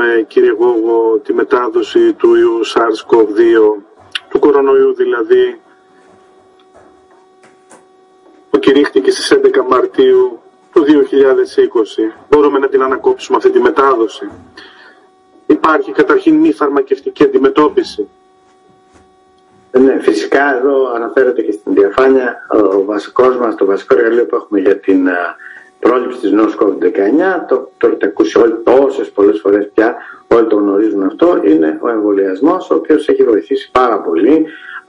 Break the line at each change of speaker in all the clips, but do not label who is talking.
κύριε Γόγο, τη μετάδοση του ιού SARS-CoV-2, του κορονοϊού δηλαδή, που κηρύχθηκε στις 11 Μαρτίου του 2020. Μπορούμε να την ανακόψουμε αυτή τη μετάδοση? Υπάρχει καταρχήν μη φαρμακευτική αντιμετώπιση?
Ναι, φυσικά εδώ αναφέρεται και στην διαφάνεια ο βασικός μας, το βασικό εργαλείο που έχουμε για την πρόληψη της νόσου COVID-19, το έχετε ακούσει όλοι τόσες πολλές φορές πια, όλοι το γνωρίζουν αυτό, είναι ο εμβολιασμός, ο οποίος έχει βοηθήσει πάρα πολύ,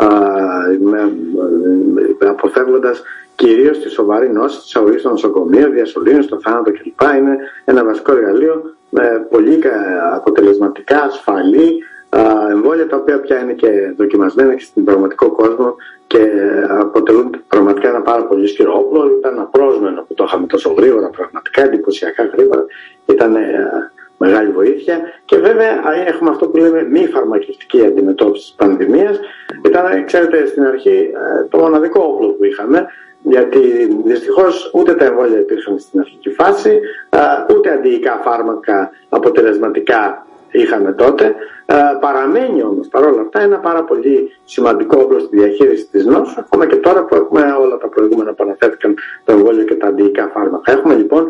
αποφεύγοντας κυρίως τη σοβαρή νόση, της αγωγής στο νοσοκομείο, διασωλήνωση, το θάνατο κλπ. Είναι ένα βασικό εργαλείο με πολύ αποτελεσματικά, ασφαλή εμβόλια, τα οποία πια είναι και δοκιμασμένα και στην πραγματικό κόσμο και αποτελούν πραγματικά ένα πάρα πολύ ισχυρό όπλο. Ήταν απρόσμενο που το είχαμε τόσο γρήγορα, πραγματικά εντυπωσιακά γρήγορα. Ήταν μεγάλη βοήθεια. Και βέβαια έχουμε αυτό που λέμε μη φαρμακευτική αντιμετώπιση της πανδημίας. Ήταν, ξέρετε, στην αρχή το μοναδικό όπλο που είχαμε, γιατί δυστυχώς ούτε τα εμβόλια υπήρχαν στην αρχική φάση, ούτε αντιϊκά φάρμακα αποτελεσματικά είχαμε τότε. Παραμένει όμως παρόλα αυτά ένα πάρα πολύ σημαντικό όπλο στη διαχείριση της νόσου, ακόμα και τώρα που έχουμε όλα τα προηγούμενα που αναφέρθηκαν, το εμβόλιο και τα αντιϊκά φάρμακα. Έχουμε λοιπόν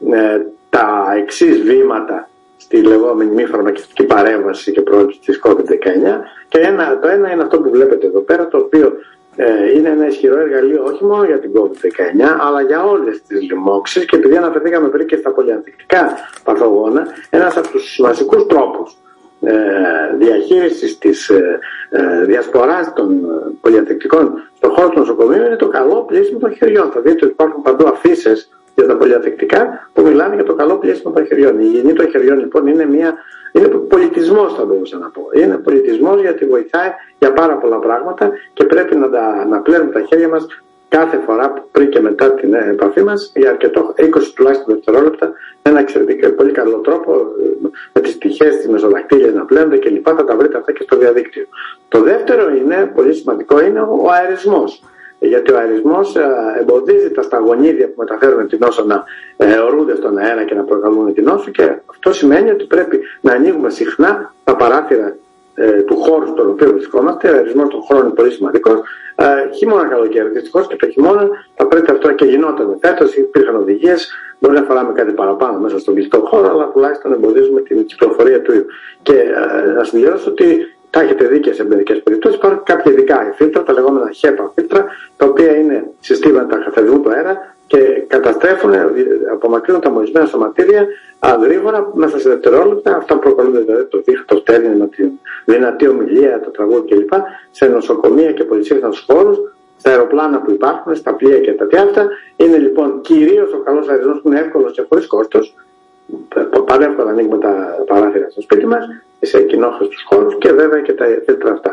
τα εξής βήματα στη λεγόμενη μη φαρμακευτική παρέμβαση και πρόληψη της COVID-19, και το ένα είναι αυτό που βλέπετε εδώ πέρα, το οποίο είναι ένα ισχυρό εργαλείο όχι μόνο για την COVID-19 αλλά για όλες τις λοιμώξεις, και επειδή αναφερθήκαμε πριν και στα πολυανθεκτικά παθογόνα, ένας από τους βασικούς τρόπους διαχείρισης της διασποράς των πολυανθεκτικών στον χώρο του νοσοκομείου είναι το καλό πλήσιμο των χεριών. Θα δείτε ότι υπάρχουν παντού αφίσες για τα πολυανθεκτικά που μιλάνε για το καλό πλήσιμο των χεριών. Η υγιεινή των χεριών λοιπόν είναι πολιτισμός, θα μπορούσα να πω. Είναι πολιτισμός, γιατί βοηθάει για πάρα πολλά πράγματα και πρέπει να πλένουμε τα χέρια μας κάθε φορά πριν και μετά την επαφή μας για αρκετό 20 τουλάχιστον δευτερόλεπτα, με ένα εξαιρετικά πολύ καλό τρόπο, με τις τυχές, τις μεσοδακτήλιες να πλένονται κλπ. Θα τα βρείτε αυτά και στο διαδίκτυο. Το δεύτερο είναι πολύ σημαντικό, είναι ο αερισμός. Γιατί ο αερισμός εμποδίζει τα σταγονίδια που μεταφέρουν την νόσο να ορούνται στον αέρα και να προκαλούν την νόσο, και αυτό σημαίνει ότι πρέπει να ανοίγουμε συχνά τα παράθυρα του χώρου στον οποίο βρισκόμαστε. Ο αερισμός των χώρων είναι πολύ σημαντικός. Χειμώνα, καλοκαίρι. Δυστυχώς και το χειμώνα θα πρέπει αυτό, και γινόταν φέτος, υπήρχαν οδηγίες. Μπορεί να φοράμε κάτι παραπάνω μέσα στον κλειστό χώρο, αλλά τουλάχιστον εμποδίζουμε την κυκλοφορία του ιού. Και να συμπληρώσω ότι τα έχετε δει και σε μερικές περιπτώσεις. Υπάρχουν κάποια ειδικά φίλτρα, τα λεγόμενα HEPA φίλτρα, τα οποία είναι συστήματα καθαρισμού του αέρα και καταστρέφουν, απομακρύνουν τα μολυσμένα σωματίδια γρήγορα μέσα σε δευτερόλεπτα. Αυτά προκαλούνται δηλαδή το δίχτυ, το στέλνει με τη δυνατή ομιλία, το τραγούδι κλπ. Σε νοσοκομεία και πολυσύχναστους χώρους, στα αεροπλάνα που υπάρχουν, στα πλοία και τα αυτά. Είναι λοιπόν κυρίως ο καλός αερισμός που είναι εύκολος και χωρίς κόστος. Πανεύκολα ανοίγουμε τα παράθυρα στο σπίτι μας, σε κοινόχρηστους χώρους, και βέβαια και τα φίλτρα αυτά.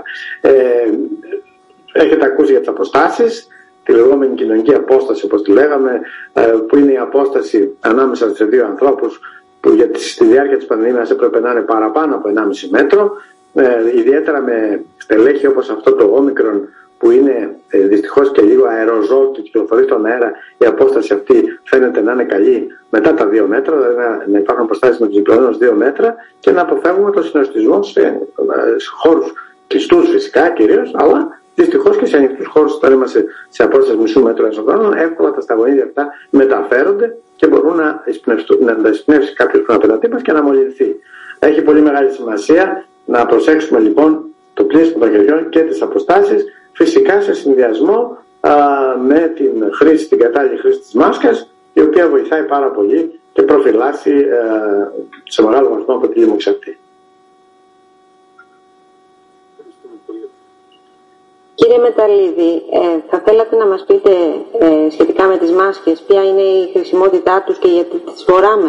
Έχετε ακούσει για τις αποστάσεις, τη λεγόμενη κοινωνική απόσταση, όπως τη λέγαμε, που είναι η απόσταση ανάμεσα σε δύο ανθρώπους, που στη διάρκεια της πανδημίας έπρεπε να είναι παραπάνω από 1,5 μέτρο, ιδιαίτερα με στελέχη όπως αυτό το όμικρον, που είναι δυστυχώς και λίγο αεροζόλ και κυκλοφορεί στον αέρα. Η απόσταση αυτή φαίνεται να είναι καλή μετά τα 2 μέτρα, δηλαδή να υπάρχουν αποστάσεις με τους διπλανούς 2 μέτρα, και να αποφεύγουμε το συνοστισμό σε χώρους κλειστούς φυσικά κυρίως, αλλά δυστυχώς και σε ανοιχτούς χώρους, όταν είμαστε σε απόσταση μισού μέτρου ενσωχρόνων, εύκολα τα σταγονίδια αυτά μεταφέρονται και μπορούν να τα εισπνεύσει κάποιος που είναι απέναντί μας και να μολυνθεί. Έχει πολύ μεγάλη σημασία να προσέξουμε λοιπόν το πλήσιμο των χεριών και τις αποστάσεις, φυσικά σε συνδυασμό με την κατάλληλη χρήση της μάσκας, η οποία βοηθάει πάρα πολύ και προφυλάσσει σε μεγάλο βαθμό από τη λίμωξη αυτή.
Κύριε Μεταλλίδη, θα θέλατε να μας πείτε σχετικά με τις μάσκες, ποια είναι η χρησιμότητά τους και γιατί τις φοράμε?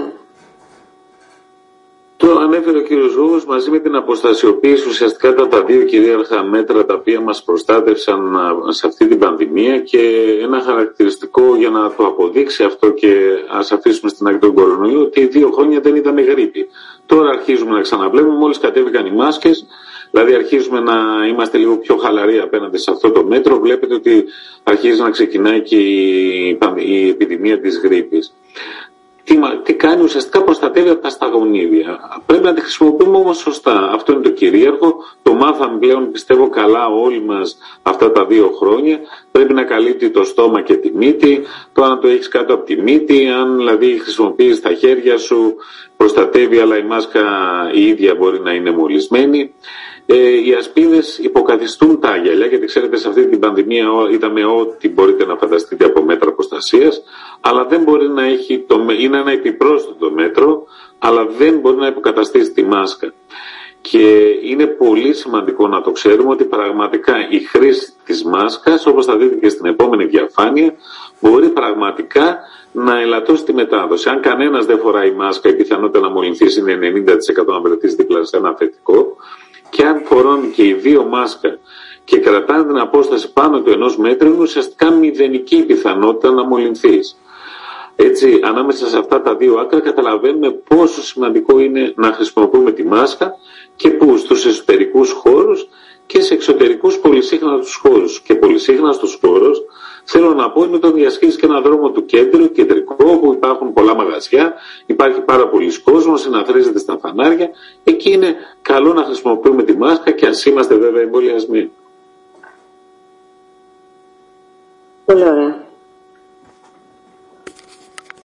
Το ανέφερε ο κύριος Γόγος, μαζί με την αποστασιοποίηση. Ουσιαστικά ήταν τα δύο κυρίαρχα μέτρα τα οποία μας προστάτευσαν σε αυτή την πανδημία, και ένα χαρακτηριστικό για να το αποδείξει αυτό, και ας αφήσουμε στην άκρη τον κορονοϊό, ότι 2 χρόνια δεν είδαμε γρίπη. Τώρα αρχίζουμε να ξαναβλέπουμε, μόλις κατέβηκαν οι μάσκες, δηλαδή αρχίζουμε να είμαστε λίγο πιο χαλαροί απέναντι σε αυτό το μέτρο. Βλέπετε ότι αρχίζει να ξεκινάει και η επιδημία της γρίπης. τι κάνει, ουσιαστικά προστατεύει από τα σταγονίδια. Πρέπει να τη χρησιμοποιούμε όμως σωστά. Αυτό είναι το κυρίαρχο. Το μάθαμε πλέον, πιστεύω, καλά όλοι μας αυτά τα 2 χρόνια. Πρέπει να καλύπτει το στόμα και τη μύτη. Το αν το έχεις κάτω από τη μύτη, αν δηλαδή χρησιμοποιείς τα χέρια σου, προστατεύει, αλλά η μάσκα η ίδια μπορεί να είναι μολυσμένη. Οι ασπίδες υποκαθιστούν τα γυαλιά, γιατί ξέρετε σε αυτή την πανδημία είδαμε ό,τι μπορείτε να φανταστείτε από μέτρα προστασίας, αλλά δεν μπορεί να έχει, είναι ένα επιπρόσθετο μέτρο, αλλά δεν μπορεί να υποκαταστήσει τη μάσκα. Και είναι πολύ σημαντικό να το ξέρουμε ότι πραγματικά η χρήση της μάσκας, όπως θα δείτε και στην επόμενη διαφάνεια, μπορεί πραγματικά να ελαττώσει τη μετάδοση. Αν κανένας δεν φοράει μάσκα, η πιθανότητα να μολυνθείς είναι 90% να βρεθείς δίπλα σε ένα θετικό. Και αν φορώνει και οι 2 μάσκα και κρατάνε την απόσταση πάνω του 1 μέτρου, είναι ουσιαστικά μηδενική η πιθανότητα να μολυνθείς. Έτσι, ανάμεσα σε αυτά τα 2 άκρα καταλαβαίνουμε πόσο σημαντικό είναι να χρησιμοποιούμε τη μάσκα και που στους εσωτερικούς χώρους και σε εξωτερικούς πολυσύχναστους χώρους. Και πολυσύχναστος χώρος, θέλω να πω, είναι όταν διασχίζεις και έναν δρόμο του κεντρικό, όπου υπάρχουν πολλά μαγαζιά, υπάρχει πάρα πολλοί κόσμος, συναθρίζεται στα φανάρια. Εκεί είναι καλό να χρησιμοποιούμε τη μάσκα και ας είμαστε βέβαια εμβολιασμένοι.